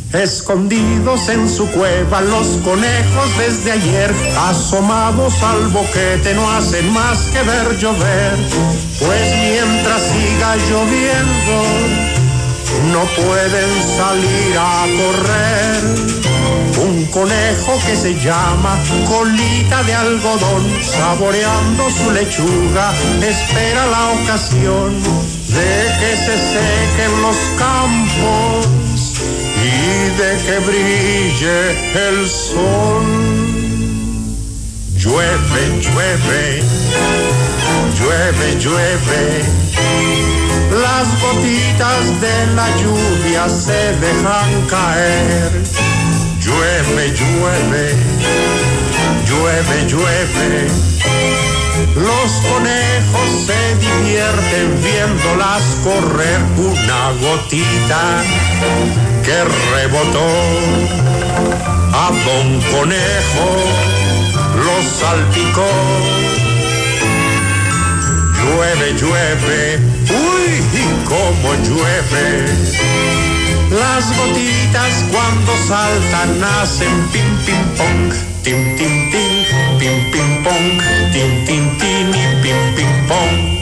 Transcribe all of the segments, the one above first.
Escondidos en su cueva los conejos desde ayer, asomados al boquete no hacen más que ver llover. Pues mientras siga lloviendo, no pueden salir a correr. Un conejo que se llama Colita de Algodón, saboreando su lechuga, espera la ocasión de que se sequen los campos y de que brille el sol. Llueve, llueve, llueve, llueve, las gotitas de la lluvia se dejan caer. Llueve, llueve, llueve, llueve, los conejos se divierten viéndolas correr. Una gotita que rebotó a Don Conejo lo salpicó. Llueve, llueve, uy, y cómo llueve. Las gotitas cuando saltan hacen pim, pim, pong, tim, tim, tim, pim, pim, pong, tim, tim, tim y pim, pim, pong.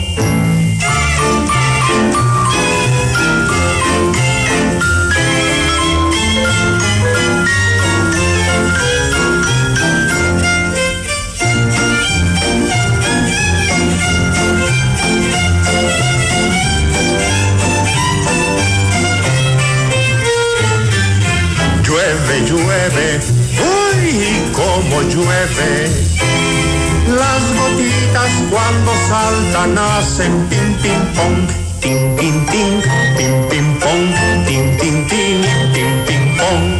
Llueve, llueve, uy, cómo llueve. Las gotitas cuando saltan hacen pim, pim, pong, tim, tim, tim, pim, pim, pong, tim, tim, tim y pim, pim, pong.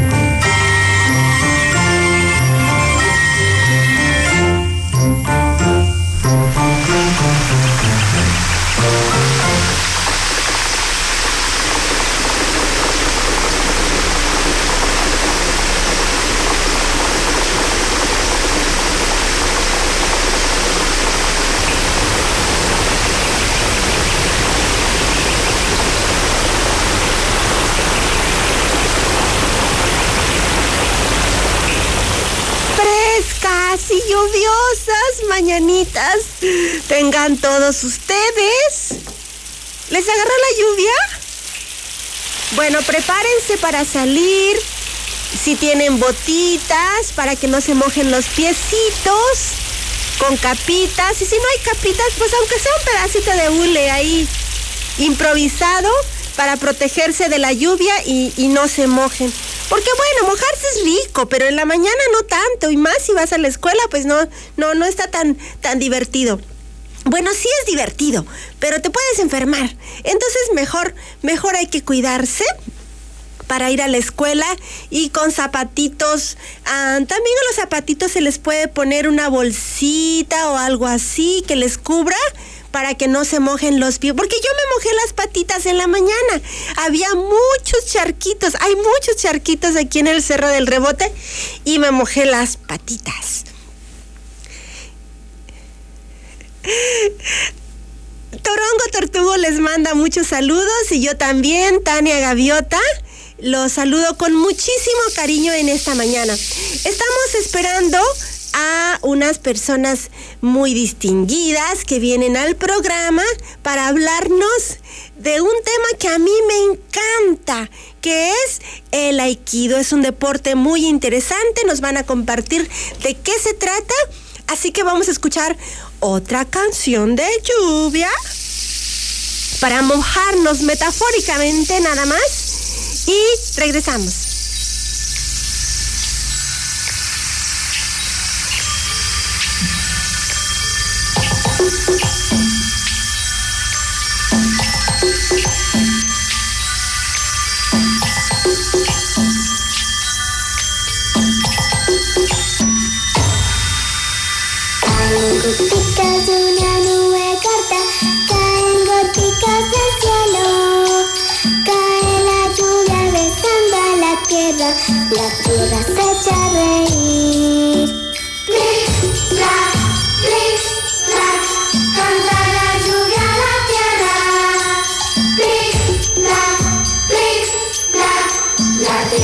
Y lluviosas mañanitas tengan todos ustedes. ¿Les agarró la lluvia? Bueno, prepárense para salir. Si tienen botitas para que no se mojen los piecitos, con capitas. Y si no hay capitas, pues aunque sea un pedacito de hule ahí improvisado para protegerse de la lluvia y no se mojen. Porque bueno, mojarse es rico, pero en la mañana no tanto, y más si vas a la escuela, pues no está tan divertido. Bueno, sí es divertido, pero te puedes enfermar. Entonces mejor hay que cuidarse para ir a la escuela y con zapatitos. También a los zapatitos se les puede poner una bolsita o algo así que les cubra para que no se mojen los pies, porque yo me mojé las patitas en la mañana. Había muchos charquitos, hay muchos charquitos aquí en el Cerro del Rebote y me mojé las patitas. Torongo Tortugo les manda muchos saludos y yo también, Tania Gaviota, los saludo con muchísimo cariño en esta mañana. Estamos esperando a unas personas muy distinguidas que vienen al programa para hablarnos de un tema que a mí me encanta, que es el aikido. Es un deporte muy interesante, nos van a compartir de qué se trata, así que vamos a escuchar otra canción de lluvia para mojarnos metafóricamente nada más y regresamos. Goticas de una nube corta, caen goticas del cielo, cae la lluvia besando a la tierra se echa a reír. Plic, plac, canta la lluvia a la tierra. Plic, plac, la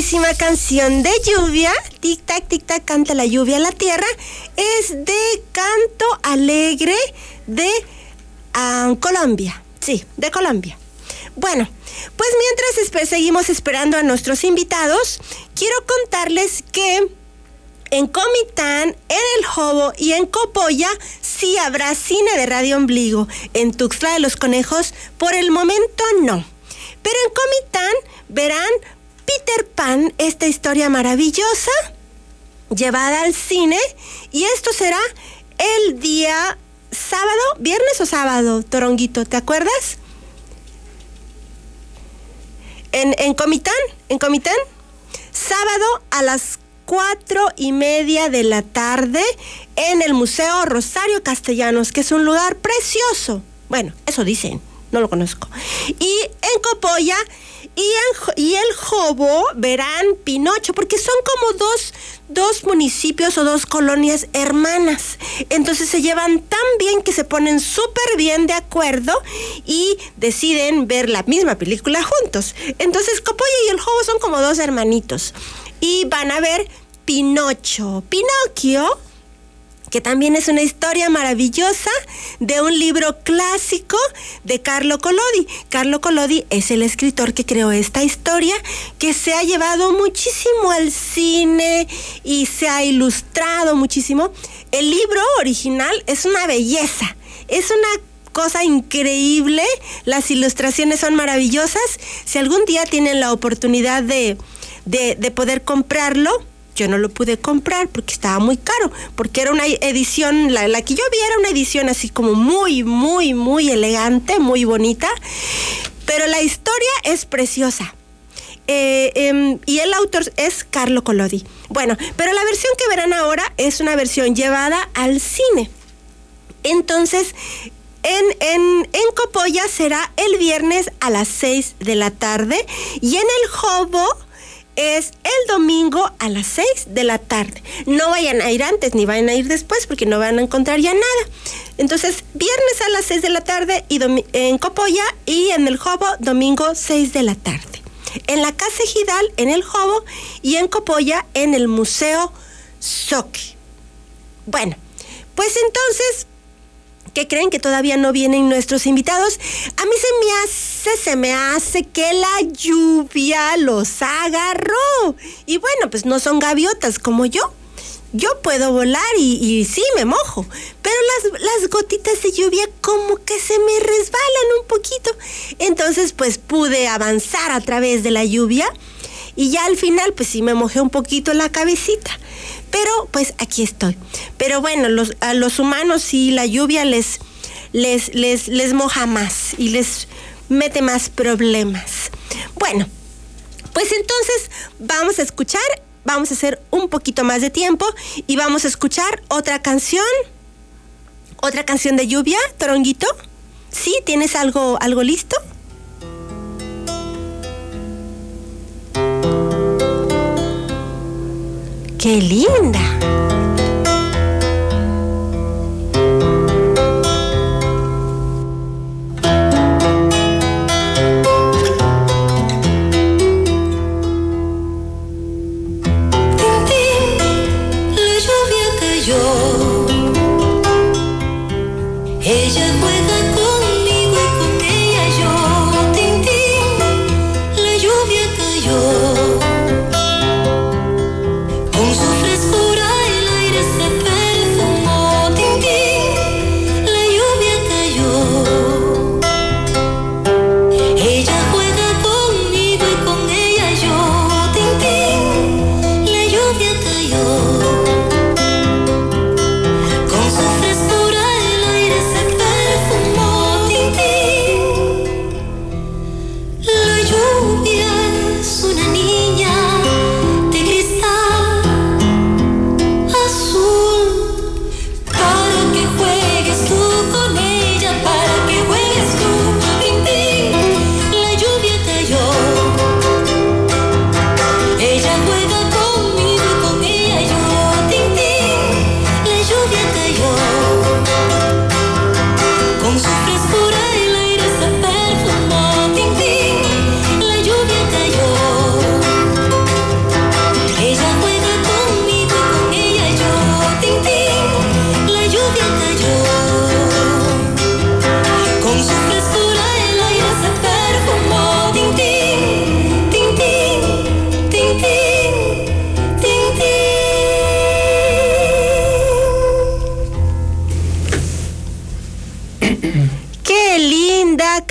bellísima canción de lluvia, tic tac, canta la lluvia a la tierra, es de Canto Alegre de Colombia. Sí, de Colombia. Bueno, pues mientras seguimos esperando a nuestros invitados, quiero contarles que en Comitán, en El Jobo y en Copolla sí habrá cine de Radio Ombligo. En Tuxtla de los Conejos, por el momento no. Pero en Comitán verán Peter Pan, esta historia maravillosa, llevada al cine. Y esto será el día sábado, viernes o sábado, Toronguito, ¿te acuerdas? En Comitán, sábado a las 4:30 de la tarde en el Museo Rosario Castellanos, que es un lugar precioso. Bueno, eso dicen, no lo conozco. Y en Copolla y el Jobo verán Pinocho, porque son como dos municipios o dos colonias hermanas. Entonces se llevan tan bien que se ponen súper bien de acuerdo y deciden ver la misma película juntos. Entonces Copolla y el Jobo son como dos hermanitos. Y van a ver Pinocchio, que también es una historia maravillosa de un libro clásico de Carlo Collodi. Carlo Collodi es el escritor que creó esta historia, que se ha llevado muchísimo al cine y se ha ilustrado muchísimo. El libro original es una belleza, es una cosa increíble, las ilustraciones son maravillosas. Si algún día tienen la oportunidad de poder comprarlo, yo no lo pude comprar porque estaba muy caro, porque era una edición, la que yo vi era una edición así como muy, muy, muy elegante, muy bonita, pero la historia es preciosa. Y el autor es Carlo Collodi. Bueno, pero la versión que verán ahora es una versión llevada al cine. Entonces, en Copolla será el viernes a las 6 de la tarde y en el Jobo es el domingo a las 6 de la tarde. No vayan a ir antes ni vayan a ir después porque no van a encontrar ya nada. Entonces, viernes a las 6 de la tarde y en Copolla y en el Jobo, domingo 6 de la tarde. En la Casa Ejidal, en el Jobo y en Copolla, en el Museo Soque. Bueno, pues entonces, ¿qué creen? Que todavía no vienen nuestros invitados. A mí se me hace que la lluvia los agarró. Y bueno, pues no son gaviotas como yo. Yo puedo volar y sí, me mojo. Pero las gotitas de lluvia como que se me resbalan un poquito. Entonces, pues pude avanzar a través de la lluvia. Y ya al final, pues sí me mojé un poquito la cabecita. Pero pues aquí estoy. Pero bueno, a los humanos sí la lluvia les moja más y les mete más problemas. Bueno, pues entonces vamos a hacer un poquito más de tiempo y vamos a escuchar otra canción de lluvia, Toronguito. ¿Sí? ¿Tienes algo listo? ¡Qué linda! Ella juega conmigo y con ella yo. Tin, tin, la lluvia cayó. Con su frescura el aire se perfumó. Tin, tin, la lluvia cayó. Ella juega conmigo y con ella yo. Tin, tin, la lluvia cayó.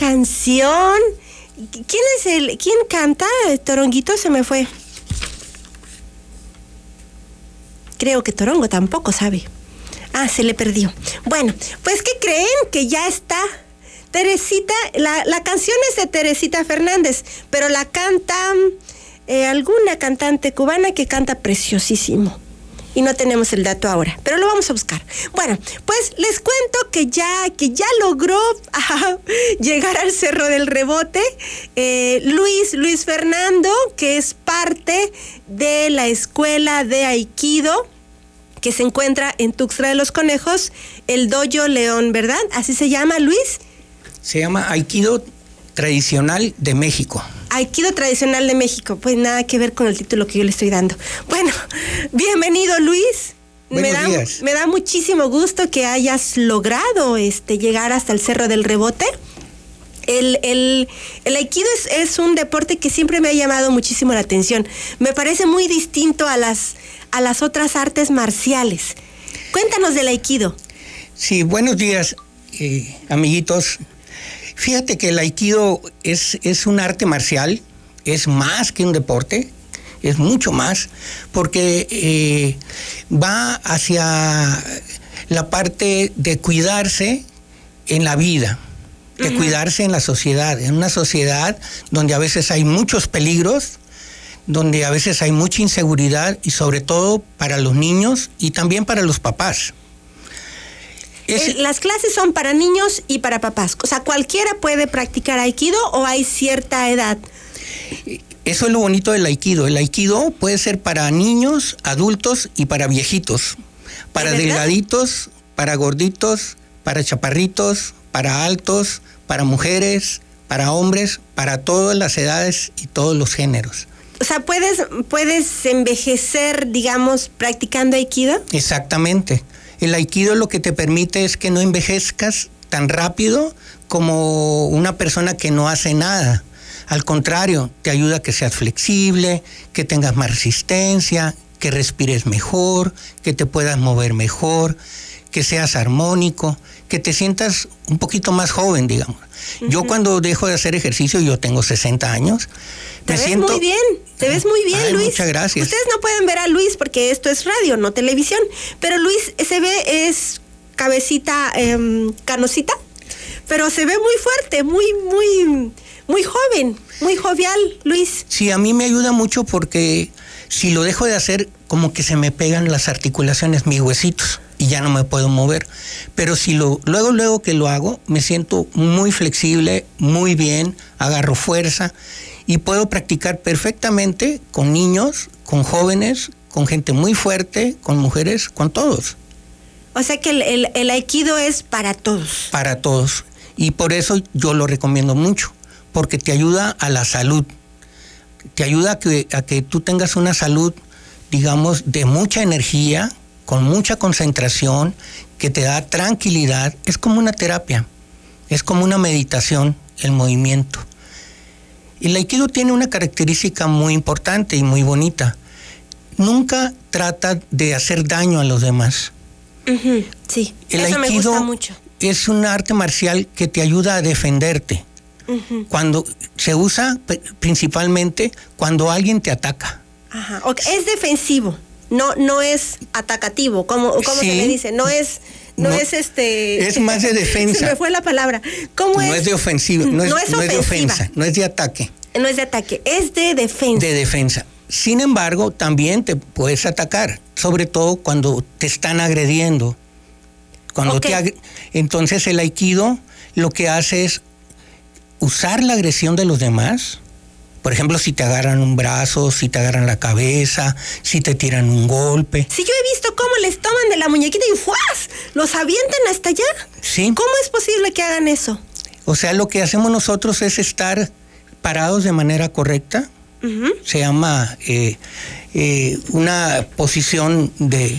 canción. ¿Quién canta? Toronguito se me fue. Creo que Torongo tampoco sabe. Se le perdió. Bueno, pues ¿qué creen? Que ya está Teresita. La canción es de Teresita Fernández, pero la canta alguna cantante cubana que canta preciosísimo. Y no tenemos el dato ahora, pero lo vamos a buscar. Bueno, pues les cuento que ya logró llegar al Cerro del Rebote Luis Fernando, que es parte de la escuela de Aikido que se encuentra en Tuxtla de los Conejos, el Dojo León, ¿verdad? ¿Así se llama, Luis? Se llama Aikido Tradicional de México. Aikido Tradicional de México, pues nada que ver con el título que yo le estoy dando. Bueno, bienvenido, Luis. Buenos días. Me da muchísimo gusto que hayas logrado llegar hasta el Cerro del Rebote. El Aikido es un deporte que siempre me ha llamado muchísimo la atención. Me parece muy distinto a las otras artes marciales. Cuéntanos del Aikido. Sí, buenos días, amiguitos. Fíjate que el Aikido es un arte marcial, es más que un deporte, es mucho más, porque va hacia la parte de cuidarse en la vida, de cuidarse en la sociedad, en una sociedad donde a veces hay muchos peligros, donde a veces hay mucha inseguridad y sobre todo para los niños y también para los papás. Las clases son para niños y para papás. O sea, ¿cualquiera puede practicar Aikido o hay cierta edad? Eso es lo bonito del Aikido. El Aikido puede ser para niños, adultos y para viejitos. Para delgaditos, para gorditos, para chaparritos, para altos, para mujeres, para hombres, para todas las edades y todos los géneros. O sea, ¿puedes envejecer, digamos, practicando Aikido? Exactamente. El Aikido lo que te permite es que no envejezcas tan rápido como una persona que no hace nada. Al contrario, te ayuda a que seas flexible, que tengas más resistencia, que respires mejor, que te puedas mover mejor, que seas armónico, que te sientas un poquito más joven, digamos. Yo cuando dejo de hacer ejercicio, yo tengo 60 años. Te ves muy bien, Luis. Muchas gracias. Ustedes no pueden ver a Luis porque esto es radio, no televisión. Pero Luis es cabecita canosita, pero se ve muy fuerte, muy joven, muy jovial, Luis. Sí, a mí me ayuda mucho porque si lo dejo de hacer, como que se me pegan las articulaciones, mis huesitos, y ya no me puedo mover. Pero si luego que lo hago, me siento muy flexible, muy bien, agarro fuerza y puedo practicar perfectamente con niños, con jóvenes, con gente muy fuerte, con mujeres, con todos. O sea que el Aikido es para todos. Para todos. Y por eso yo lo recomiendo mucho, porque te ayuda a la salud. Te ayuda a que tú tengas una salud, digamos, de mucha energía, con mucha concentración, que te da tranquilidad. Es como una terapia, es como una meditación, el movimiento. El Aikido tiene una característica muy importante y muy bonita. Nunca trata de hacer daño a los demás. Sí, el eso Aikido me gusta mucho. Es un arte marcial que te ayuda a defenderte. Cuando se usa principalmente cuando alguien te ataca. Ajá. Okay. Es defensivo. No es atacativo, como sí. se le dice, no es es más de defensa. Se me fue la palabra. ¿Cómo es? No es de ofensivo, no es de ofensa, no es de ataque. No es de ataque, es de defensa. De defensa. Sin embargo, también te puedes atacar, sobre todo cuando te están agrediendo. Entonces el Aikido lo que hace es usar la agresión de los demás. Por ejemplo, si te agarran un brazo, si te agarran la cabeza, si te tiran un golpe. Sí, yo he visto cómo les toman de la muñequita y ¡fuas! Los avientan hasta allá. Sí. ¿Cómo es posible que hagan eso? O sea, lo que hacemos nosotros es estar parados de manera correcta. Se llama una posición de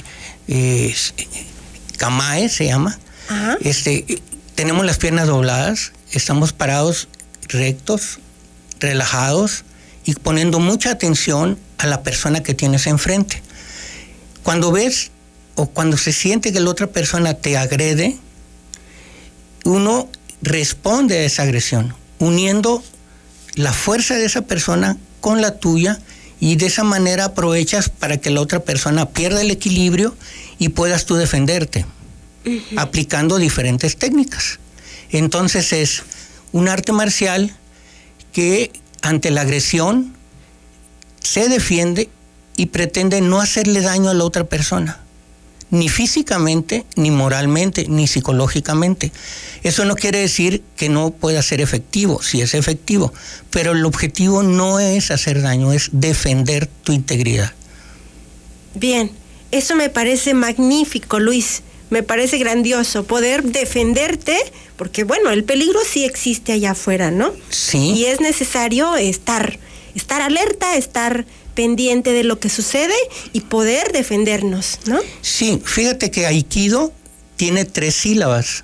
kamae, se llama. Ajá. Tenemos las piernas dobladas, estamos parados rectos, relajados y poniendo mucha atención a la persona que tienes enfrente. Cuando ves o cuando se siente que la otra persona te agrede, uno responde a esa agresión, uniendo la fuerza de esa persona con la tuya, y de esa manera aprovechas para que la otra persona pierda el equilibrio y puedas tú defenderte, aplicando diferentes técnicas. Entonces es un arte marcial que ante la agresión se defiende y pretende no hacerle daño a la otra persona, ni físicamente, ni moralmente, ni psicológicamente. Eso no quiere decir que no pueda ser efectivo, sí es efectivo, pero el objetivo no es hacer daño, es defender tu integridad. Bien, eso me parece magnífico, Luis. Me parece grandioso poder defenderte, porque bueno, el peligro sí existe allá afuera, ¿no? Sí. Y es necesario estar alerta, estar pendiente de lo que sucede y poder defendernos, ¿no? Sí, fíjate que Aikido tiene 3 sílabas.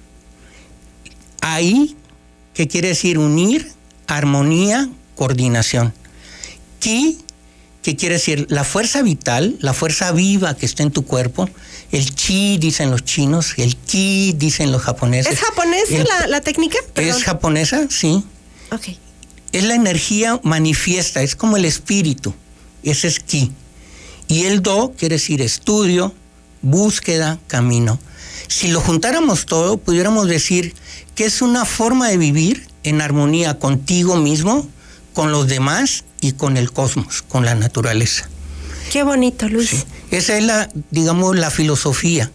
Ai, que quiere decir unir, armonía, coordinación. Ki, que quiere decir la fuerza vital, la fuerza viva que está en tu cuerpo. El chi dicen los chinos, el ki dicen los japoneses. ¿Es japonesa la técnica? Perdón. Es japonesa, sí. Ok. Es la energía manifiesta, es como el espíritu. Ese es ki. Y el do quiere decir estudio, búsqueda, camino. Si lo juntáramos todo, pudiéramos decir que es una forma de vivir en armonía contigo mismo, con los demás y con el cosmos, con la naturaleza. Qué bonito, Luis. Sí. Esa es la filosofía.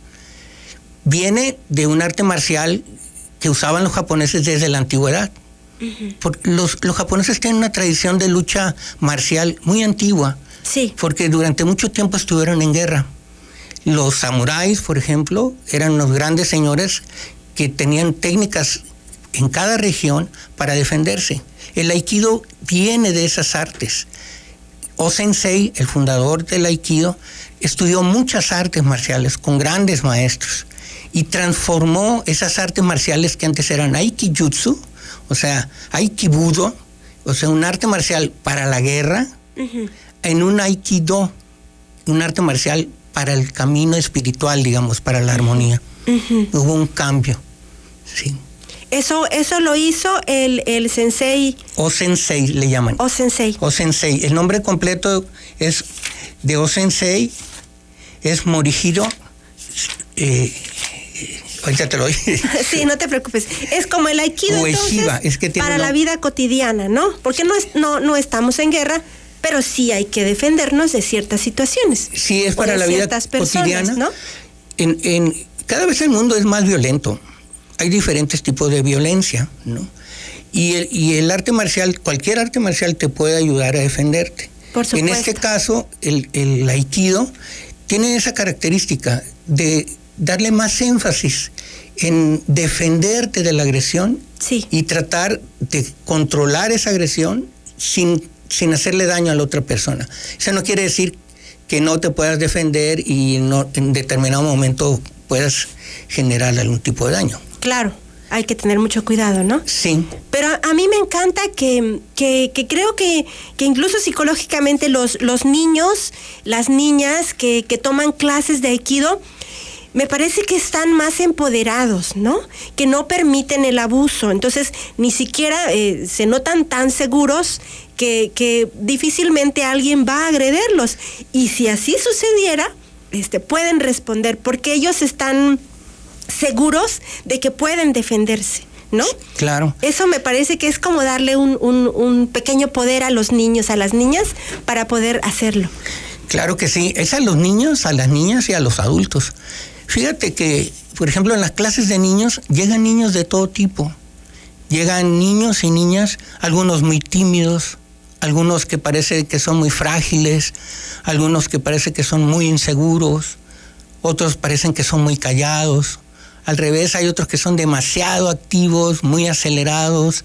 Viene de un arte marcial que usaban los japoneses desde la antigüedad. Porque los japoneses tienen una tradición de lucha marcial muy antigua. Sí. Porque durante mucho tiempo estuvieron en guerra. Los samuráis, por ejemplo, eran unos grandes señores que tenían técnicas en cada región para defenderse. El Aikido viene de esas artes. O-sensei, el fundador del Aikido, estudió muchas artes marciales con grandes maestros y transformó esas artes marciales que antes eran Aikijutsu, o sea, Aikibudo, o sea, un arte marcial para la guerra, en un Aikido, un arte marcial para el camino espiritual, digamos, para la armonía. Hubo un cambio, sí. Eso lo hizo el sensei. O-sensei le llaman. O-sensei. O-sensei. El nombre completo es de O-sensei, es Morihiro. Ahorita te lo doy. Sí, no te preocupes. Es como el Aikido, Ueshiba, entonces, es que tiene para la vida cotidiana, ¿no? Porque no estamos en guerra, pero sí hay que defendernos de ciertas situaciones. Sí, es para la vida cotidiana, ¿no? Cada vez el mundo es más violento. Hay diferentes tipos de violencia, ¿no? Y el arte marcial, cualquier arte marcial te puede ayudar a defenderte. Por supuesto. En este caso, el Aikido tiene esa característica de darle más énfasis en defenderte de la agresión, sí, y tratar de controlar esa agresión sin hacerle daño a la otra persona. Eso no quiere decir que no te puedas defender y en determinado momento puedas generar algún tipo de daño. Claro, hay que tener mucho cuidado, ¿no? Sí. Pero a mí me encanta que creo que incluso psicológicamente los niños, las niñas que toman clases de Aikido, me parece que están más empoderados, ¿no? Que no permiten el abuso. Entonces, ni siquiera se notan tan seguros que difícilmente alguien va a agrederlos. Y si así sucediera, pueden responder, porque ellos están seguros de que pueden defenderse, ¿no? Claro. Eso me parece que es como darle un pequeño poder a los niños, a las niñas, para poder hacerlo. Claro que sí, es a los niños, a las niñas y a los adultos. Fíjate que, por ejemplo, en las clases de niños llegan niños de todo tipo. Llegan niños y niñas, algunos muy tímidos, algunos que parece que son muy frágiles, algunos que parece que son muy inseguros, otros parecen que son muy callados. Al revés, hay otros que son demasiado activos, muy acelerados,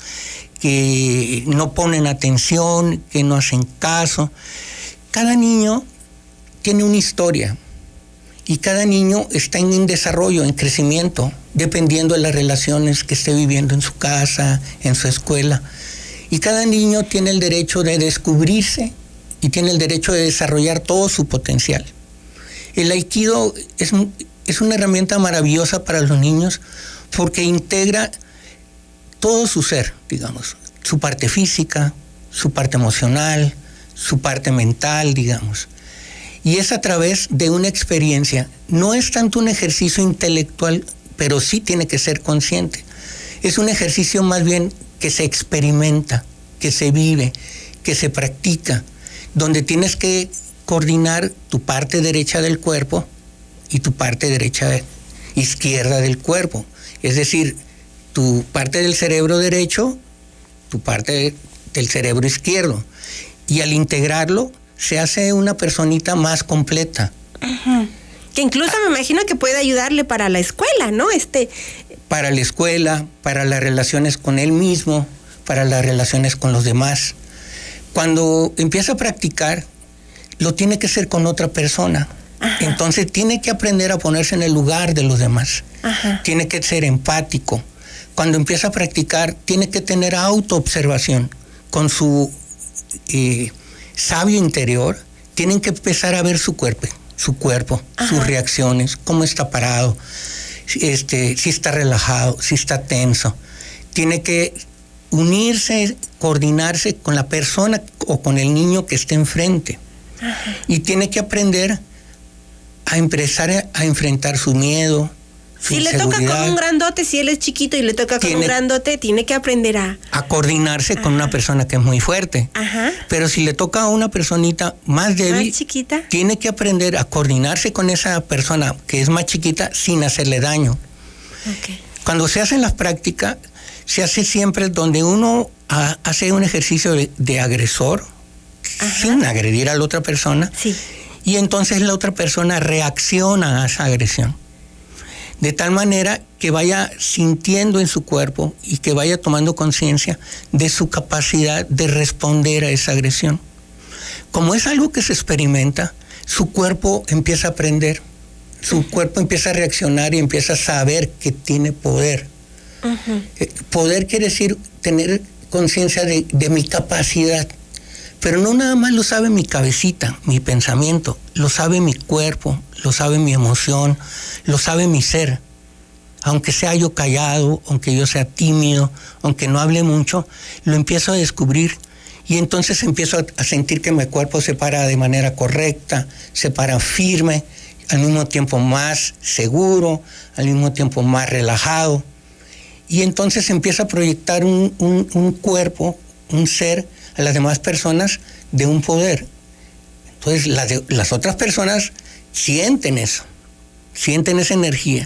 que no ponen atención, que no hacen caso. Cada niño tiene una historia y cada niño está en desarrollo, en crecimiento, dependiendo de las relaciones que esté viviendo en su casa, en su escuela. Y cada niño tiene el derecho de descubrirse y tiene el derecho de desarrollar todo su potencial. El Aikido es una herramienta maravillosa para los niños porque integra todo su ser, digamos, su parte física, su parte emocional, su parte mental, digamos. Y es a través de una experiencia. No es tanto un ejercicio intelectual, pero sí tiene que ser consciente. Es un ejercicio más bien que se experimenta, que se vive, que se practica, donde tienes que coordinar tu parte derecha del cuerpo y tu parte izquierda del cuerpo. Es decir, tu parte del cerebro derecho, tu parte del cerebro izquierdo. Y al integrarlo, se hace una personita más completa. Uh-huh. Que incluso me imagino que puede ayudarle para la escuela, ¿no? Para la escuela, para las relaciones con él mismo, para las relaciones con los demás. Cuando empieza a practicar, lo tiene que hacer con otra persona. Ajá. Entonces tiene que aprender a ponerse en el lugar de los demás. Ajá. Tiene que ser empático. Cuando empieza a practicar, tiene que tener autoobservación con su sabio interior. Tienen que empezar a ver su cuerpo, Ajá. sus reacciones, cómo está parado, si está relajado, si está tenso. Tiene que unirse, coordinarse con la persona o con el niño que esté enfrente. Ajá. Y tiene que aprender a empezar a enfrentar su miedo, su inseguridad. Si le toca con un grandote, si él es chiquito y le toca con un grandote, tiene que aprender a coordinarse con una persona que es muy fuerte. Ajá. Pero si le toca a una personita más débil, más chiquita, tiene que aprender a coordinarse con esa persona que es más chiquita sin hacerle daño. Okay. Cuando se hacen las prácticas, se hace siempre donde uno hace un ejercicio de agresor, Ajá. sin agredir a la otra persona, sí. Y entonces la otra persona reacciona a esa agresión. De tal manera que vaya sintiendo en su cuerpo y que vaya tomando conciencia de su capacidad de responder a esa agresión. Como es algo que se experimenta, su cuerpo empieza a aprender, su cuerpo empieza a reaccionar y empieza a saber que tiene poder. Uh-huh. Poder quiere decir tener conciencia de mi capacidad. Pero no nada más lo sabe mi cabecita, mi pensamiento, lo sabe mi cuerpo, lo sabe mi emoción, lo sabe mi ser. Aunque sea yo callado, aunque yo sea tímido, aunque no hable mucho, lo empiezo a descubrir y entonces empiezo a sentir que mi cuerpo se para de manera correcta, se para firme, al mismo tiempo más seguro, al mismo tiempo más relajado. Y entonces empieza a proyectar un cuerpo, un ser, a las demás personas de un poder. Entonces las otras personas sienten eso, sienten esa energía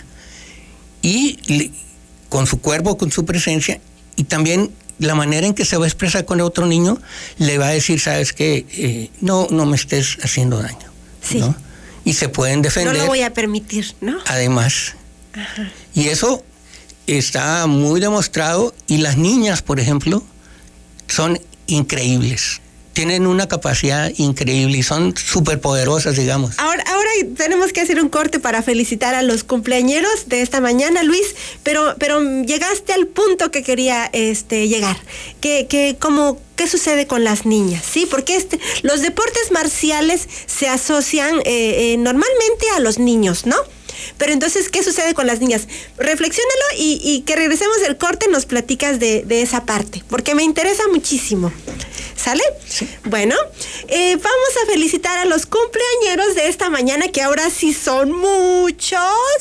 y con su cuerpo, con su presencia, y también la manera en que se va a expresar con el otro niño, le va a decir, sabes qué, no me estés haciendo daño, sí. ¿no? Y se pueden defender. No lo voy a permitir, ¿no? Además. Ajá. Y eso está muy demostrado, y las niñas, por ejemplo, son increíbles. Tienen una capacidad increíble y son súper poderosas, digamos. Ahora tenemos que hacer un corte para felicitar a los cumpleañeros de esta mañana, Luis, pero llegaste al punto que quería llegar. ¿Qué sucede con las niñas? Sí, porque los deportes marciales se asocian normalmente a los niños, ¿no? Pero entonces, ¿qué sucede con las niñas? Reflexiónalo y que regresemos del corte nos platicas de esa parte, porque me interesa muchísimo. ¿Sale? Sí. Bueno, vamos a felicitar a los cumpleañeros de esta mañana, que ahora sí son muchas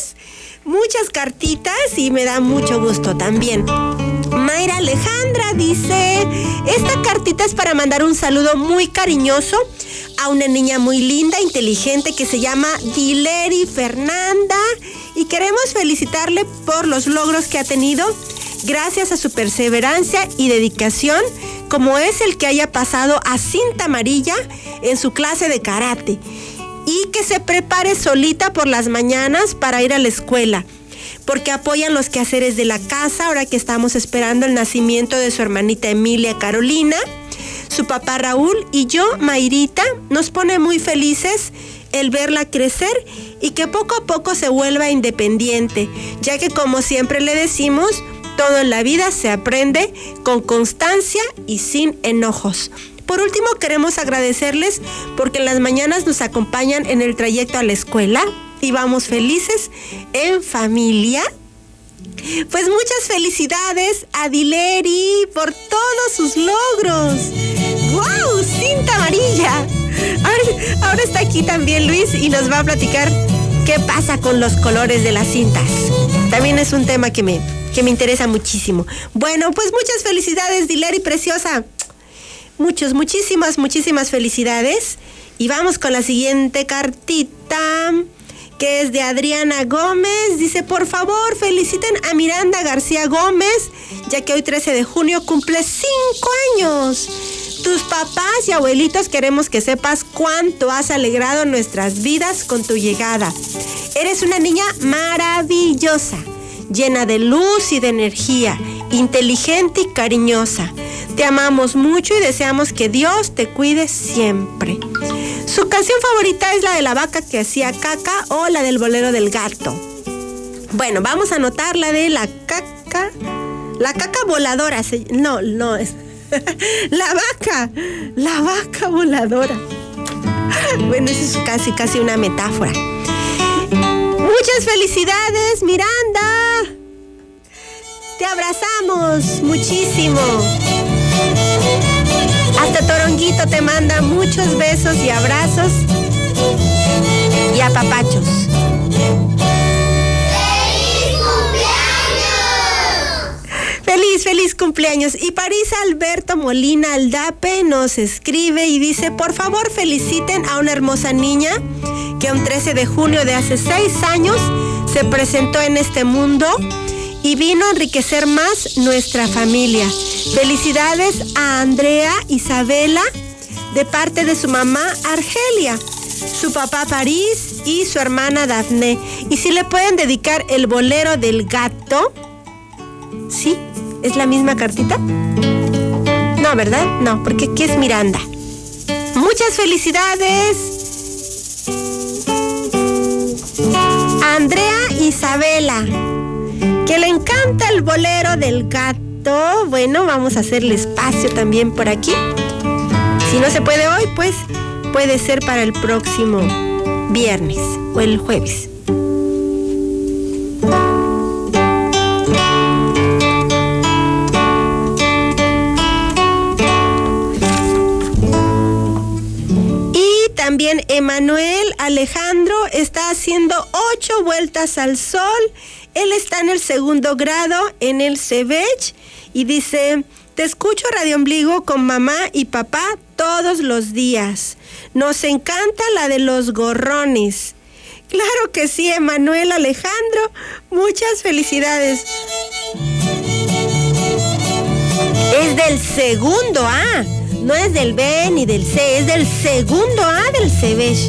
cartitas y me da mucho gusto también. Mayra Alejandra dice, esta cartita es para mandar un saludo muy cariñoso a una niña muy linda, inteligente, que se llama Dileri Fernanda, y queremos felicitarle por los logros que ha tenido gracias a su perseverancia y dedicación, como es el que haya pasado a cinta amarilla en su clase de karate, y que se prepare solita por las mañanas para ir a la escuela, porque apoyan los quehaceres de la casa ahora que estamos esperando el nacimiento de su hermanita Emilia Carolina. Su papá Raúl y yo, Mayrita, nos pone muy felices el verla crecer y que poco a poco se vuelva independiente, ya que, como siempre le decimos, todo en la vida se aprende con constancia y sin enojos. Por último, queremos agradecerles porque en las mañanas nos acompañan en el trayecto a la escuela y vamos felices en familia Pues muchas felicidades a Dileri por todos sus logros. ¡Guau! ¡Cinta amarilla! Ahora está aquí también Luis y nos va a platicar qué pasa con los colores de las cintas. También es un tema que me interesa muchísimo. Bueno, pues muchas felicidades, Dileri preciosa. Muchísimas felicidades. Y vamos con la siguiente cartita, que es de Adriana Gómez. Dice, por favor, feliciten a Miranda García Gómez, ya que hoy 13 de junio cumple 5 años. Tus papás y abuelitos queremos que sepas cuánto has alegrado nuestras vidas con tu llegada. Eres una niña maravillosa, llena de luz y de energía, inteligente y cariñosa. Te amamos mucho y deseamos que Dios te cuide siempre. Su canción favorita es la de la vaca que hacía caca o la del bolero del gato. Bueno, vamos a anotar la de la caca. La caca voladora. No es. La vaca voladora. Bueno, eso es casi una metáfora. Muchas felicidades, Miranda. Te abrazamos muchísimo. Hasta Toronguito te manda muchos besos y abrazos y apapachos. ¡Feliz cumpleaños! Y París Alberto Molina Aldape nos escribe y dice, por favor feliciten a una hermosa niña que un 13 de junio de hace 6 años se presentó en este mundo y vino a enriquecer más nuestra familia. Felicidades a Andrea Isabela de parte de su mamá Argelia, su papá París y su hermana Dafne. Y si le pueden dedicar el bolero del gato. ¿Sí? ¿Es la misma cartita? No, ¿verdad? No, porque aquí es Miranda. Muchas felicidades a Andrea Isabela, que le encanta el bolero del gato. Bueno, vamos a hacerle espacio también por aquí. Si no se puede hoy, pues puede ser para el próximo viernes o el jueves. También Emanuel Alejandro está haciendo 8 vueltas al sol. Él está en el 2º grado en el CEBECH y dice, te escucho Radio Ombligo con mamá y papá todos los días. Nos encanta la de los gorrones. Claro que sí, Emanuel Alejandro. Muchas felicidades. Es del 2º A. No es del B ni del C, es del 2º A del CEBECH.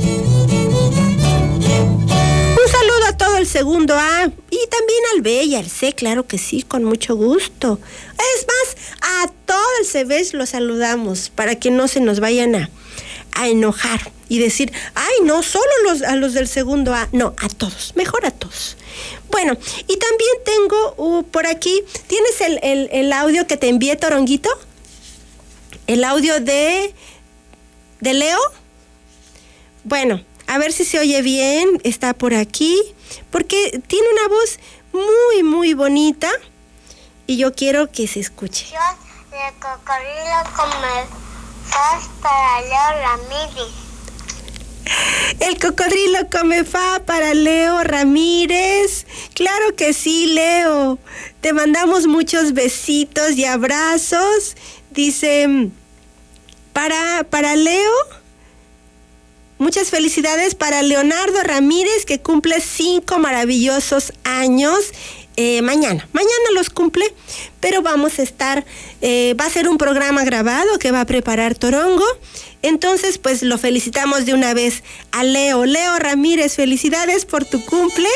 Un saludo a todo el 2º A y también al B y al C, claro que sí, con mucho gusto. Es más, a todo el CEBECH los saludamos para que no se nos vayan a enojar y decir, ay, no, solo a los del 2º A. No, a todos, mejor a todos. Bueno, y también tengo por aquí, ¿tienes el audio que te envié, Toronguito? ¿El audio de Leo? Bueno, a ver si se oye bien. Está por aquí. Porque tiene una voz muy bonita. Y yo quiero que se escuche. El cocodrilo come fas para Leo Ramírez. El cocodrilo come fa para Leo Ramírez. Claro que sí, Leo. Te mandamos muchos besitos y abrazos. Dice, para Leo, muchas felicidades para Leonardo Ramírez, que cumple 5 maravillosos años. Mañana los cumple, pero vamos a estar, va a ser un programa grabado que va a preparar Torongo. Entonces, pues lo felicitamos de una vez a Leo Ramírez, felicidades por tu cumple.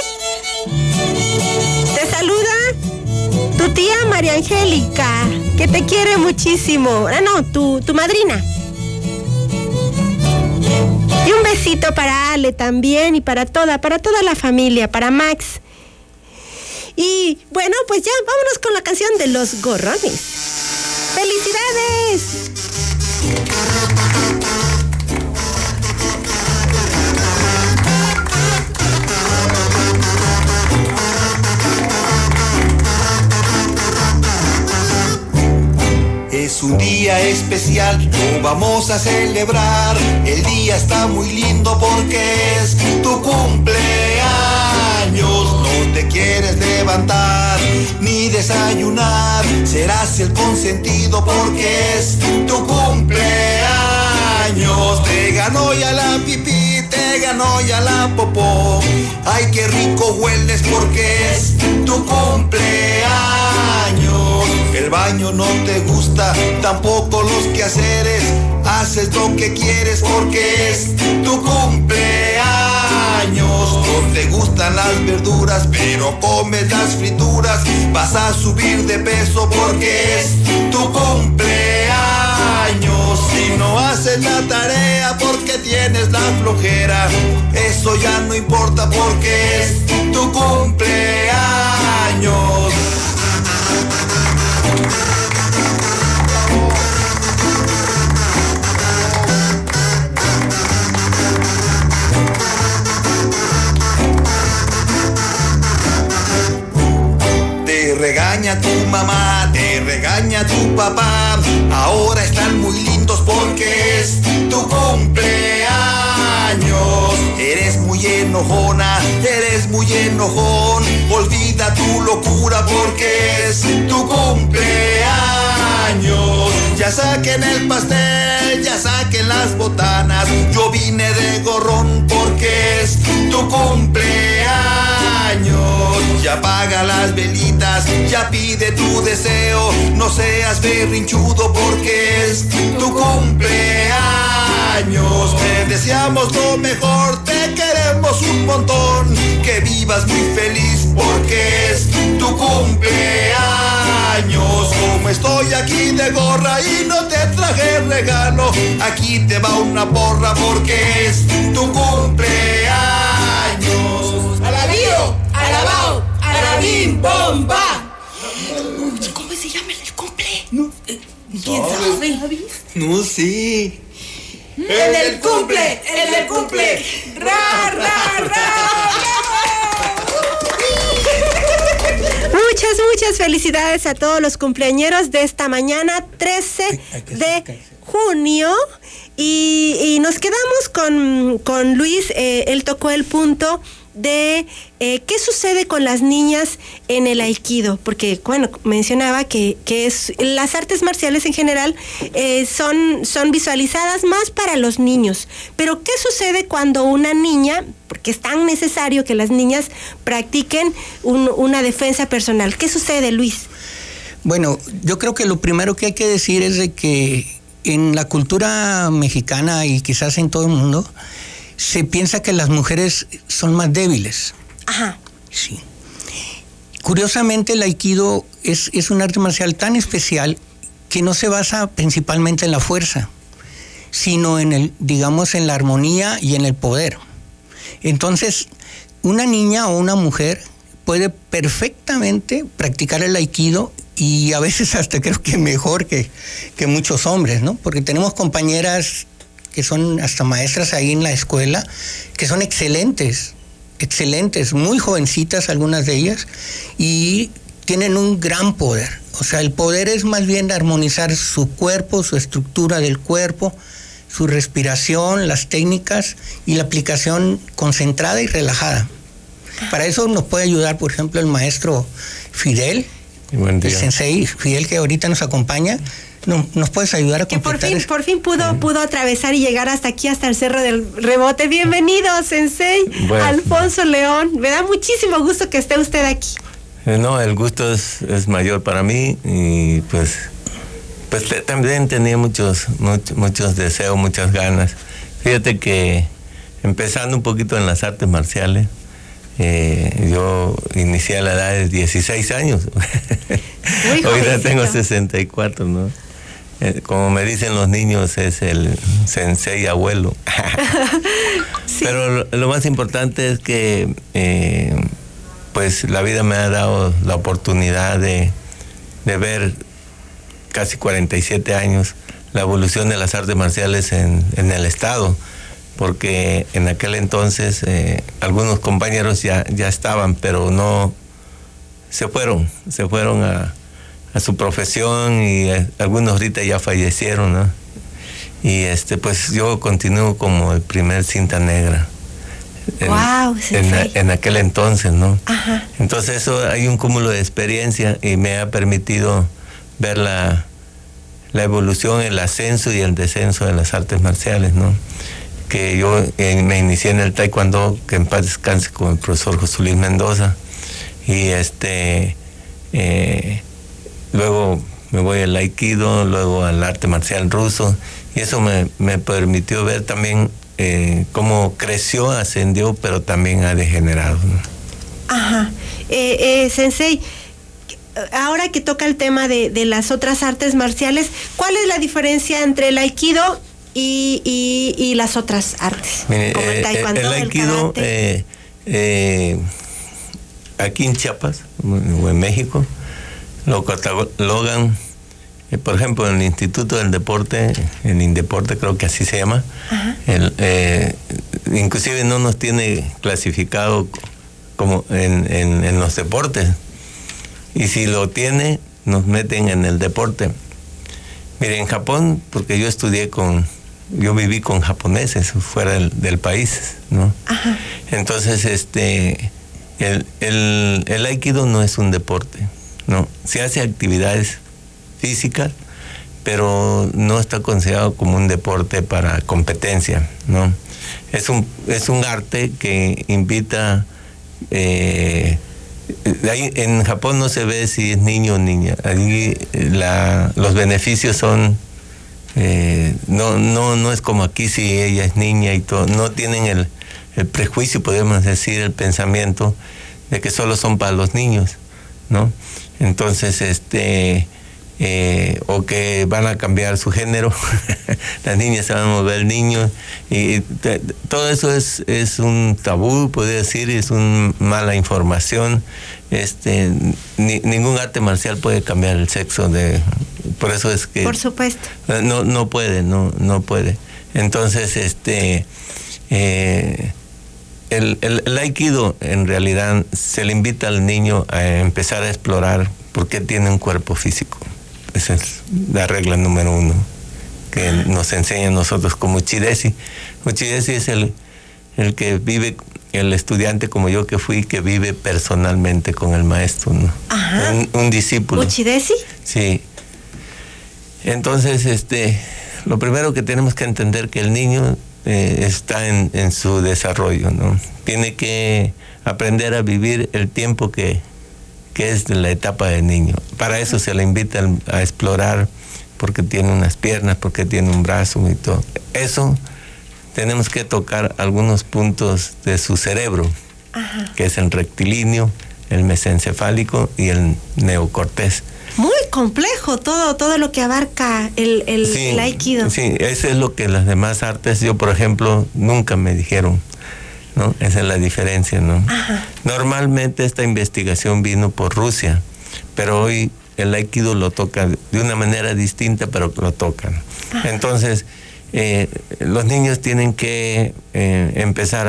Te saluda tu tía María Angélica, que te quiere muchísimo. Tu madrina. Y un besito para Ale también y para toda la familia, para Max. Y bueno, pues ya vámonos con la canción de los gorrones. ¡Felicidades! Es un día especial, lo vamos a celebrar. El día está muy lindo porque es tu cumpleaños. No te quieres levantar ni desayunar, serás el consentido porque es tu cumpleaños. Te ganó ya la pipí, te ganó ya la popó. Ay, qué rico hueles porque es tu cumpleaños. El baño no te gusta, tampoco los quehaceres. Haces lo que quieres porque es tu cumpleaños. No te gustan las verduras, pero comes las frituras. Vas a subir de peso porque es tu cumpleaños. Si no haces la tarea porque tienes la flojera, eso ya no importa porque es tu cumpleaños. Te regaña tu mamá, te regaña tu papá. Ahora están muy lindos porque es tu cumpleaños. Eres muy enojona, eres muy enojón. Olvida tu locura porque es tu cumpleaños. Ya saquen el pastel, ya saquen las botanas. Yo vine de gorrón porque es tu cumpleaños. Ya apaga las velitas, ya pide tu deseo. No seas berrinchudo porque es tu cumpleaños. Te deseamos lo mejor, te queremos un montón. Que vivas muy feliz porque es tu cumpleaños. Como estoy aquí de gorra y no te traje regalo, aquí te va una porra porque es tu cumpleaños. ¡Alabío! ¡Alabao! ¡Alabim! ¡Bomba! ¿Cómo se llama el cumple? No, ¿quién sabe? No sé. ¡El del cumple! ¡El del cumple! ¡Ra, ra, ra! Muchas felicidades a todos los cumpleañeros de esta mañana, 13 de junio. Y nos quedamos con Luis. Él tocó el punto de qué sucede con las niñas en el aikido, porque bueno, mencionaba que las artes marciales en general son visualizadas más para los niños, pero ¿qué sucede cuando una niña, porque es tan necesario que las niñas practiquen una defensa personal? ¿Qué sucede, Luis? Bueno, yo creo que lo primero que hay que decir es de que en la cultura mexicana y quizás en todo el mundo se piensa que las mujeres son más débiles. Ajá. Sí. Curiosamente, el aikido es un arte marcial tan especial que no se basa principalmente en la fuerza, sino en la armonía y en el poder. Entonces, una niña o una mujer puede perfectamente practicar el aikido y a veces hasta creo que mejor que muchos hombres, ¿no? Porque tenemos compañeras que son hasta maestras ahí en la escuela, que son excelentes, muy jovencitas algunas de ellas, y tienen un gran poder. O sea, el poder es más bien armonizar su cuerpo, su estructura del cuerpo, su respiración, las técnicas y la aplicación concentrada y relajada. Para eso nos puede ayudar, por ejemplo, el maestro Fidel, el sensei Fidel, que ahorita nos acompaña. ¿Nos puedes ayudar a completar? Que por fin pudo atravesar y llegar hasta aquí, hasta el Cerro del Rebote. Bienvenido, sensei. Bueno, Alfonso León. Me da muchísimo gusto que esté usted aquí. No, el gusto es mayor para mí y pues también tenía muchos deseos, muchas ganas. Fíjate que empezando un poquito en las artes marciales, yo inicié a la edad de 16 años. Ahorita tengo 64, ¿no? Como me dicen los niños, es el sensei abuelo. Sí. Pero lo más importante es que pues la vida me ha dado la oportunidad de ver casi 47 años la evolución de las artes marciales en el estado, porque en aquel entonces algunos compañeros ya estaban, pero no se fueron su profesión, y algunos ahorita ya fallecieron, ¿no? Y pues yo continúo como el primer cinta negra. Wow, en aquel entonces, ¿no? Ajá. Entonces eso, hay un cúmulo de experiencia y me ha permitido ver la evolución, el ascenso y el descenso de las artes marciales, ¿no? Que yo me inicié en el taekwondo, que en paz descanse, con el profesor José Luis Mendoza, y luego me voy al aikido, luego al arte marcial ruso, y eso me permitió ver también cómo creció, ascendió, pero también ha degenerado, ¿no? Ajá. Sensei, ahora que toca el tema de las otras artes marciales, ¿cuál es la diferencia entre el aikido y las otras artes? Mire, como el taekwondo, el aikido, aquí en Chiapas o en México, lo catalogan, por ejemplo, en el Instituto del Deporte, el INDEPORTE, creo que así se llama. Inclusive no nos tiene clasificado como en los deportes, y si lo tiene, nos meten en el deporte. Mire, en Japón, porque yo viví con japoneses fuera del país, ¿no? Ajá. Entonces, el aikido no es un deporte, ¿no? Se hace actividades físicas, pero no está considerado como un deporte para competencia, ¿no? Es un arte que invita, en Japón no se ve si es niño o niña. Allí los beneficios son, no es como aquí, si ella es niña y todo. No tienen el prejuicio, podemos decir, el pensamiento de que solo son para los niños, ¿no? Entonces, o que van a cambiar su género, las niñas se van a volver niños, y todo eso es un tabú, puede decir, es una mala información. Ningún arte marcial puede cambiar el sexo por eso es que... Por supuesto. No puede. Entonces, el aikido, en realidad, se le invita al niño a empezar a explorar por qué tiene un cuerpo físico. Esa es la regla número 1 que nos enseña a nosotros como Uchidesi. Uchidesi es el que vive, el estudiante como yo que fui, que vive personalmente con el maestro, ¿no? Ajá. Un discípulo. ¿Uchidesi? Sí. Entonces, lo primero que tenemos que entender que el niño está en su desarrollo, ¿no? Tiene que aprender a vivir el tiempo que es la etapa de niño. Para eso se le invita a explorar porque tiene unas piernas, porque tiene un brazo y todo. Eso tenemos que tocar algunos puntos de su cerebro, ajá, que es el rectilíneo, el mesencefálico y el neocortés. Muy complejo todo lo que abarca el aikido. Sí, eso es lo que las demás artes, yo por ejemplo, nunca me dijeron, ¿no? Esa es la diferencia, ¿no? Ajá. Normalmente esta investigación vino por Rusia, pero hoy el aikido lo toca de una manera distinta, pero lo tocan. Ajá. Entonces, los niños tienen que empezar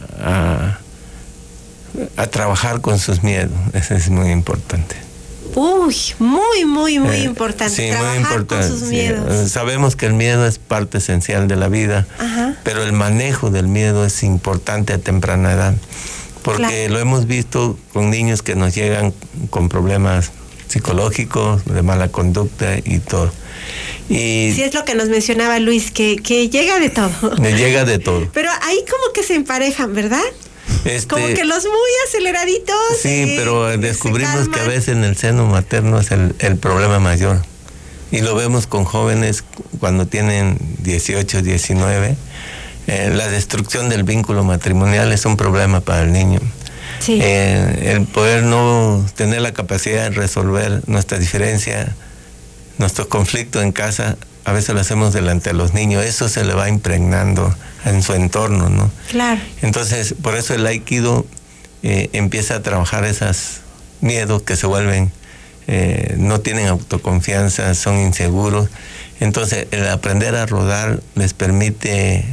a trabajar con sus miedos. Eso es muy importante. Uy, muy importante. Sí, trabajar muy importante. con sus miedos. Sabemos que el miedo es parte esencial de la vida, ajá, pero el manejo del miedo es importante a temprana edad, porque claro, lo hemos visto con niños que nos llegan con problemas psicológicos, de mala conducta y todo. Y sí, es lo que nos mencionaba Luis, que llega de todo. Llega de todo. Pero ahí como que se emparejan, ¿verdad? Como que los muy aceleraditos. Sí, pero descubrimos que a veces en el seno materno es el problema mayor. Y lo vemos con jóvenes cuando tienen 18, 19. La destrucción del vínculo matrimonial es un problema para el niño. Sí. El poder no tener la capacidad de resolver nuestra diferencia, nuestro conflicto en casa, a veces lo hacemos delante de los niños. Eso se le va impregnando en su entorno, ¿no? Claro. Entonces, por eso el aikido empieza a trabajar esos miedos que se vuelven, no tienen autoconfianza, son inseguros. Entonces, el aprender a rodar les permite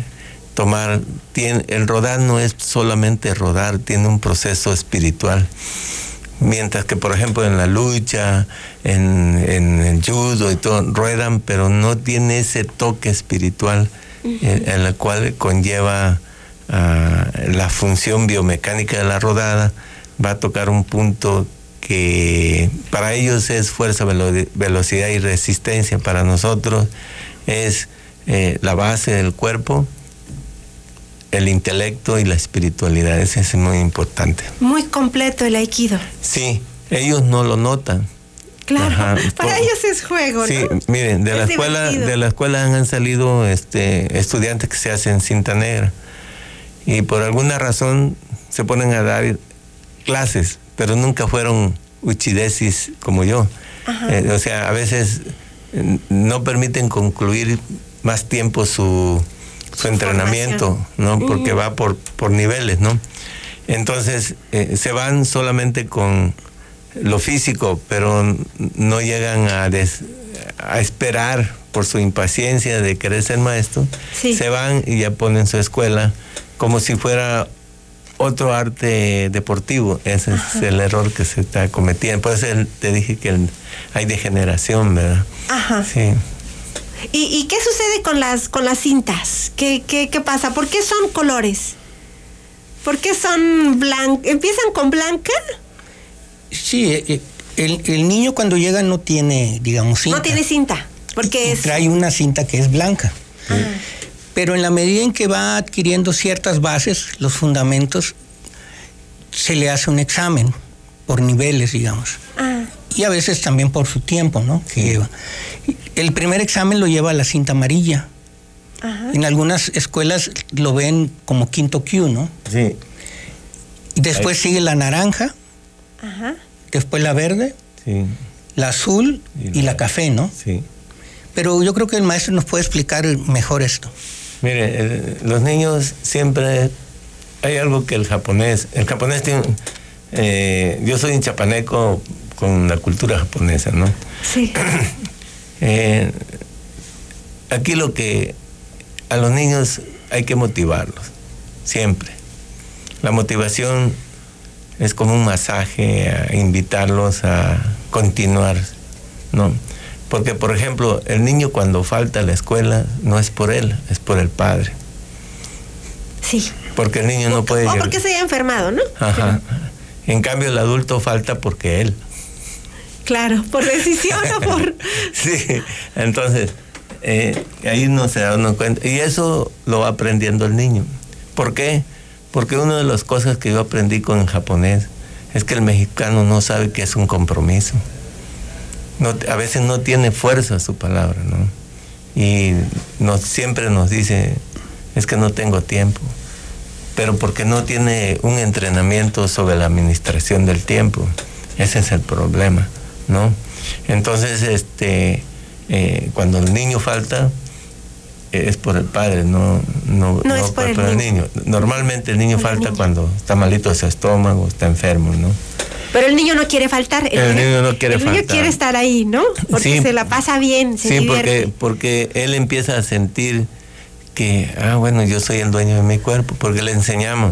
el rodar no es solamente rodar, tiene un proceso espiritual Mientras que, por ejemplo, en la lucha, en el judo y todo, ruedan, pero no tiene ese toque espiritual en el cual conlleva la función biomecánica de la rodada. Va a tocar un punto que para ellos es fuerza, velocidad y resistencia. Para nosotros es la base del cuerpo, el intelecto y la espiritualidad. Ese es muy importante. Muy completo el aikido. Sí, ellos no lo notan. Claro, para ellos es juego, sí, ¿no? Miren, de la escuela han salido estudiantes que se hacen cinta negra y por alguna razón se ponen a dar clases, pero nunca fueron uchidesis como yo. O sea, a veces no permiten concluir más tiempo su entrenamiento, ¿no? Porque va por niveles, ¿no? Entonces se van solamente con lo físico, pero no llegan a esperar por su impaciencia de querer ser maestro. Sí. Se van y ya ponen su escuela como si fuera otro arte deportivo. Ese es el error que se está cometiendo. Por eso te dije que hay degeneración, ¿verdad? Ajá. Sí. ¿Y qué sucede con las cintas? ¿Qué pasa? ¿Por qué son colores? ¿Por qué son blancas? ¿Empiezan con blanca? Sí, el niño cuando llega no tiene, digamos, cinta. No tiene cinta, porque trae una cinta que es blanca. Pero en la medida en que va adquiriendo ciertas bases, los fundamentos, se le hace un examen por niveles, digamos. Y a veces también por su tiempo, ¿no? Que lleva. El primer examen lo lleva la cinta amarilla. En algunas escuelas lo ven como quinto Q, ¿no? Sí. Y después sigue la naranja. Después la verde, sí, la azul y la café, ¿no? Sí. Pero yo creo que el maestro nos puede explicar mejor esto. Mire, los niños siempre... Hay algo que el japonés tiene... yo soy un chapaneco con la cultura japonesa, ¿no? Sí. Aquí lo que... A los niños hay que motivarlos, siempre. La motivación es como un masaje, a invitarlos a continuar, ¿no? Porque, por ejemplo, el niño cuando falta a la escuela no es por él, es por el padre. Sí. Porque el niño no puede... O porque se haya enfermado, ¿no? Ajá. En cambio, el adulto falta porque él. Claro, por decisión o por... Sí, entonces, ahí no se da uno cuenta. Y eso lo va aprendiendo el niño. ¿Por qué? Porque una de las cosas que yo aprendí con el japonés es que el mexicano no sabe qué es un compromiso. A veces no tiene fuerza su palabra, ¿no? Y siempre nos dice, es que no tengo tiempo. Pero porque no tiene un entrenamiento sobre la administración del tiempo. Ese es el problema, ¿no? Entonces, cuando el niño falta, es por el padre, no es por el niño. Normalmente el niño falta cuando está malito de su estómago, está enfermo, ¿no? Pero el niño no quiere faltar. El niño no quiere faltar. El niño quiere estar ahí, ¿no? Porque sí, se la pasa bien, se divierte. Sí, porque él empieza a sentir que, bueno, yo soy el dueño de mi cuerpo, porque les enseñamos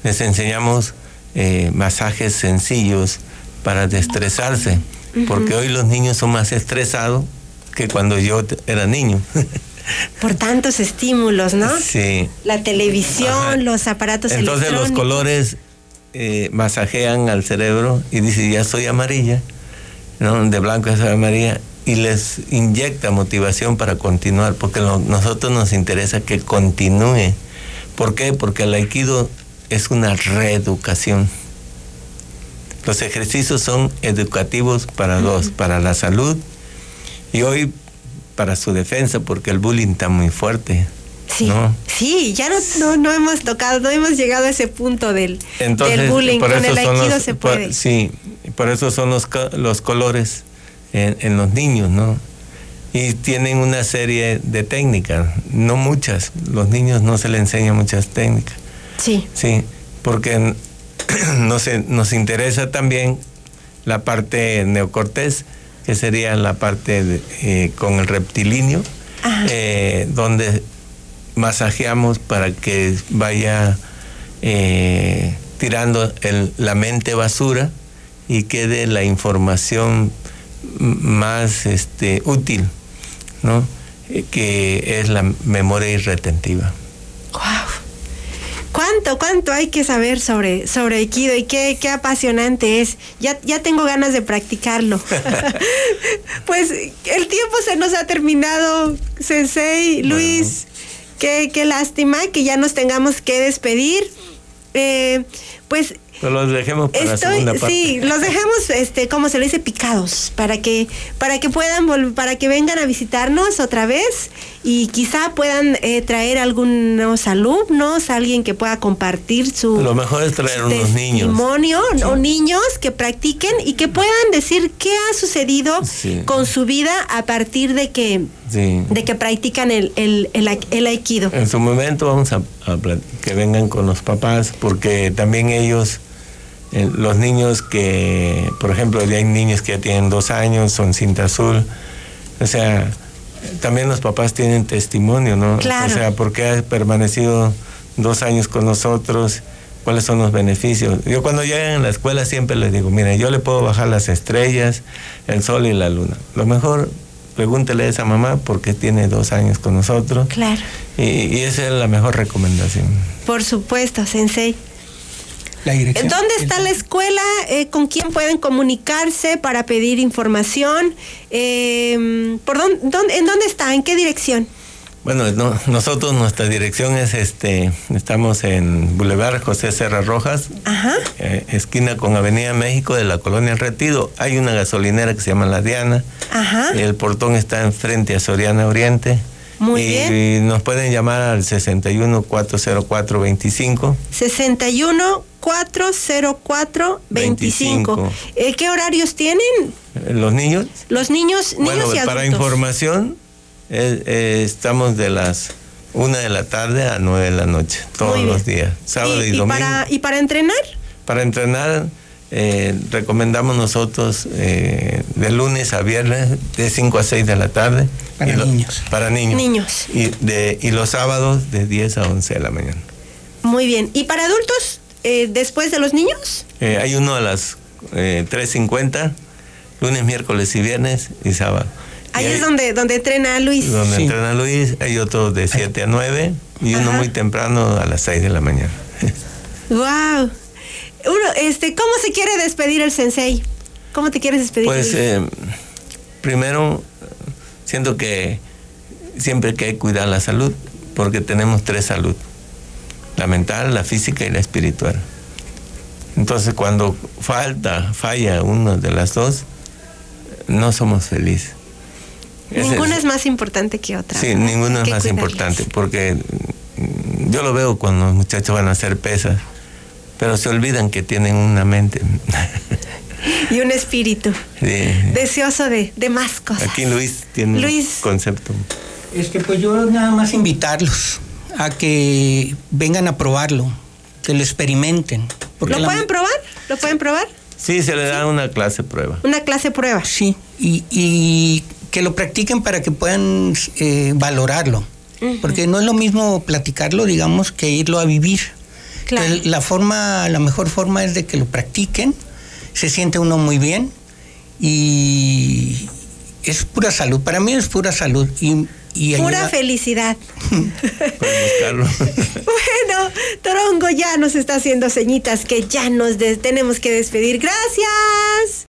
masajes sencillos para desestresarse, porque hoy los niños son más estresados que cuando yo era niño. Por tantos estímulos, ¿no? Sí. La televisión, los aparatos Entonces electrónicos. Los colores masajean al cerebro y dice, ya soy amarilla, ¿no? De blanco ya soy amarilla, y les inyecta motivación para continuar, porque nosotros nos interesa que continúe. ¿Por qué? Porque el aikido es una reeducación. Los ejercicios son educativos para dos, para la salud y hoy para su defensa, porque el bullying está muy fuerte. Sí, ¿no? Sí, ya no hemos tocado, no hemos llegado a ese punto del bullying. Con el aikido se puede. Sí, por eso son los colores en los niños, ¿no? Y tienen una serie de técnicas, no muchas. Los niños no se les enseña muchas técnicas. Sí. Sí, porque nos interesa también la parte neocortés, que sería la parte con el reptilíneo, donde masajeamos para que vaya tirando la mente basura y quede la información más útil, ¿no? Que es la memoria irretentiva. ¡Wow! ¿Cuánto hay que saber sobre Aikido y qué apasionante es? Ya tengo ganas de practicarlo. Pues el tiempo se nos ha terminado, Sensei Luis. Qué lástima que ya nos tengamos que despedir. Pues los dejemos para la segunda parte. Sí, los dejemos, como se le dice, picados, para que puedan para que vengan a visitarnos otra vez y quizá puedan traer algunos alumnos, alguien que pueda compartir su lo mejor es traer unos testimonio, o niños que practiquen y que puedan decir qué ha sucedido con su vida a partir de que practican el Aikido. En su momento vamos a que vengan con los papás, porque también ellos, los niños que, por ejemplo, ya hay niños que ya tienen 2 años, son cinta azul, o sea, también los papás tienen testimonio, ¿no? Claro. O sea, porque ha permanecido 2 años con nosotros, cuáles son los beneficios. Yo cuando llegan a la escuela siempre les digo, mira, yo le puedo bajar las estrellas, el sol y la luna. Lo mejor, pregúntele a esa mamá porque tiene 2 años con nosotros. Claro. Y esa es la mejor recomendación. Por supuesto, Sensei. La dirección. ¿Dónde está la escuela? ¿Con quién pueden comunicarse para pedir información? ¿En dónde está? ¿En qué dirección? Bueno, nosotros, nuestra dirección es estamos en Boulevard José Serra Rojas, esquina con Avenida México de la Colonia El Retiro. Hay una gasolinera que se llama La Diana. El portón está enfrente a Soriana Oriente. Muy bien. Y nos pueden llamar al 61-404-25. 61-404-25. ¿Qué horarios tienen? ¿Los niños? Los niños y adultos. Para información, estamos de las 1 de la tarde a 9 de la noche, todos los días, sábado y domingo. ¿Y para entrenar? Para entrenar, recomendamos nosotros de lunes a viernes de 5 a 6 de la tarde. Para niños. Para niños. Y los sábados de 10 a 11 de la mañana. Muy bien. ¿Y para adultos, después de los niños? Hay uno a las 3:50, lunes, miércoles y viernes y sábado. Ahí es donde entrena Luis. Donde entrena Luis, hay otro de 7 a 9 y uno muy temprano a las 6 de la mañana. ¡Wow! ¿Cómo se quiere despedir el Sensei? ¿Cómo te quieres despedir? Pues primero, siento que siempre hay que cuidar la salud, porque tenemos 3 salud: la mental, la física y la espiritual. Entonces, cuando falla una de las 2, no somos felices. Ninguna es más importante que otra. Sí, ninguna es más importante, porque yo lo veo cuando los muchachos van a hacer pesas, pero se olvidan que tienen una mente. Y un espíritu. Deseoso de más cosas. Aquí Luis tiene un concepto. Pues yo nada más invitarlos a que vengan a probarlo, que lo experimenten. ¿Lo pueden probar? ¿Lo pueden probar? Sí, se le da una clase prueba. Una clase prueba. Sí, y que lo practiquen para que puedan valorarlo. Porque no es lo mismo platicarlo, digamos, que irlo a vivir. Claro. La mejor forma es de que lo practiquen, se siente uno muy bien y es pura salud. Para mí es pura salud y pura felicidad. Pueden buscarlo. Bueno, Torongo ya nos está haciendo señitas que ya nos tenemos que despedir. ¡Gracias!